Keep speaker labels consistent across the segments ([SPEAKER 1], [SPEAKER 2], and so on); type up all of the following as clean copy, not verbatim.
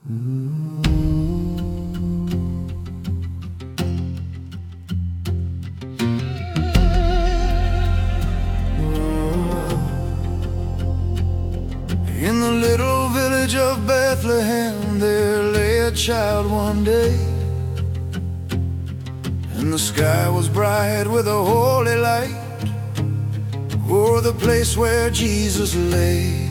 [SPEAKER 1] In the little village of Bethlehem, there lay a child one day, and the sky was bright with a holy light o'er the place where Jesus lay.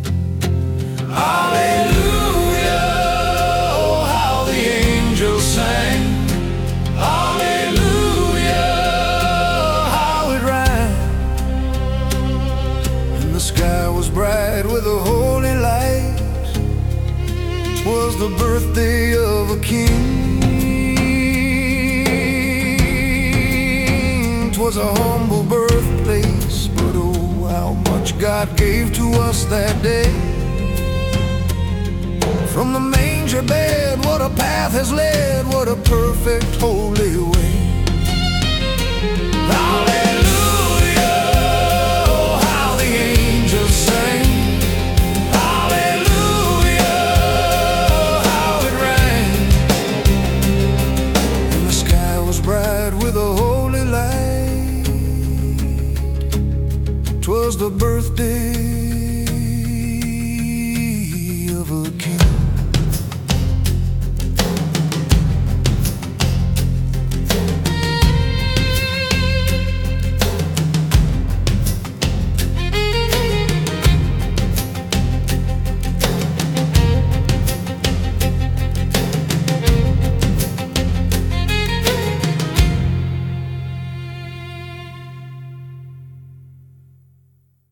[SPEAKER 1] Hallelujah, oh how the angels sang. Hallelujah, how it rang. And the sky was bright with a holy light. 'Twas the birthday of a king. 'Twas a humble birthplace, but oh how much God gave to us that day. From the manger bed, what a path has led, what a perfect holy way. Hallelujah.